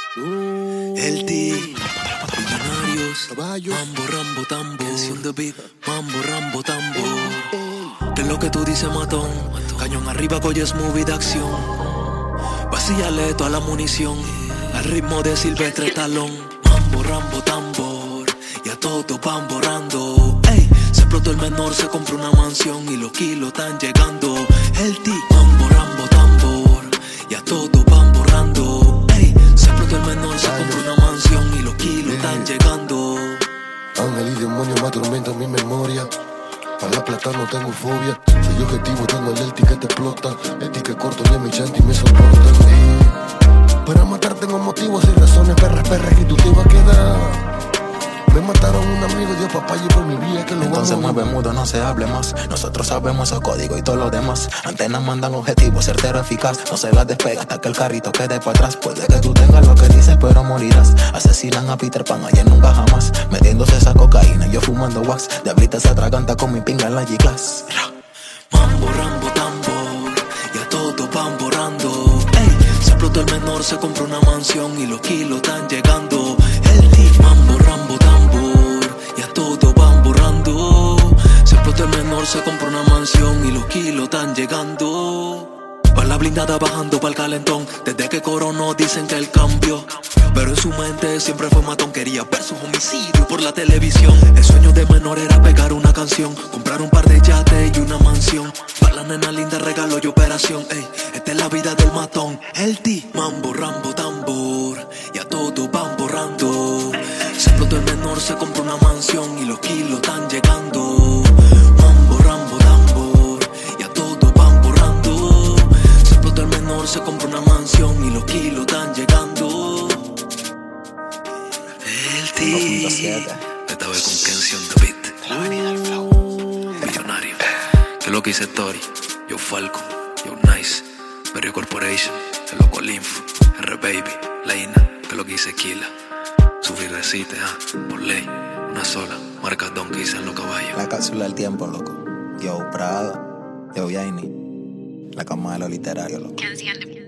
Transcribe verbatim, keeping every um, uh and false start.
Uh, El T, Millonarios, caballos. Mambo, Rambo, Tambo, Canción de beat, Mambo, Rambo, Tambo. Ey, ¿Qué es lo que tú dices, matón? Cañón arriba, colles movie de acción. Vacíale toda la munición al ritmo de Silvestre Talón. Mambo, Rambo, tambor y a todo van borrando. Ey, se explotó el menor, se compró una mansión y los kilos están llegando. El T, Mambo, Rambo, tambor y a todo van borrando. Ey, se explotó el menor, se compró una mansión y los kilos están llegando. ángel y demonio me atormentan mi memoria. Para la plata no tengo fobia. Soy objetivo, tengo el Elti que te explota. El ti que corto y mi chanti me soportan. Y para matar tengo motivos y razones. Perras, perras, que tú te ibas a quedar. Me mataron un amigo, Dios papá, y por mi vida que lo Entonces vamos a mueve mudo, no se hable más. Nosotros sabemos el código y todo lo demás. Antenas mandan objetivos, certero, eficaz. No se las despega hasta que el carrito quede para atrás. Puede que tú tengas lo que dices, pero morirás. Asesinan a Peter Pan, ayer nunca jamás. Metiéndose esa cocaína, yo fumando wax. Diablita se atraganta con mi pinga en la G-Class. Mambo, Rambo, tambor y a todo van borrando. Ey, se explotó el menor, se compró una mansión y los kilos están llegando. El T, Mambo, Rambo, tambor y a todo van borrando. Se explotó el menor, se compró una mansión y los kilos están llegando. Pa' la blindada bajando pa'l calentón. Desde que coronó dicen que él cambió, pero en su mente siempre fue matón. Quería ver sus homicidios por la televisión. El sueño de menor era pegar una canción, comprar un par de yates y una mansión. Pa' la nena linda regalo y operación. Ey, esta es la vida del matón. El T, Mambo, Rambo, tambor y a todo van borrando. Se explotó el menor, se compró una mansión y los kilos están llegando. Mambo, Rambo, tambor y a todo van borrando. Se explotó el menor, se compró una mansión y los kilos están llegando. El T, cinco punto siete. esta vez con Canción de beat. La avenida del flow. Millonario. Que lo que hice Tori, yo Falcon, yo Nice, Berrio Corporation, el loco Linfo, R Baby, Leina, que lo que hice Kila. Sufrir recite, ah, por ley, una sola, marca Don que hice en los caballos. La cápsula del tiempo, loco. Yo Prada, yo Yaini. La cama de lo literario, loco. Canción de